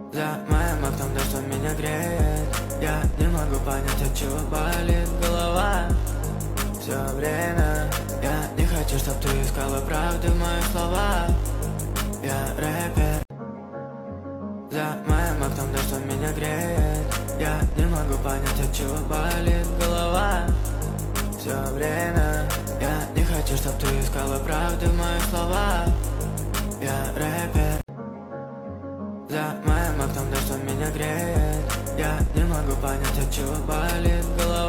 За моим окном дождь, он меня греет. Я не могу понять, от чего болит голова все время. Я не хочу, чтоб ты искала правды в моих словах. Я рэпер. За моим окном дождь, он меня греет. Я не могу понять, от чего болит голова все время. Я не хочу, чтоб ты искала правды в моих словах. Я рэпер. За моим окном дождь, он меня греет. Я не могу понять, от чего болит голова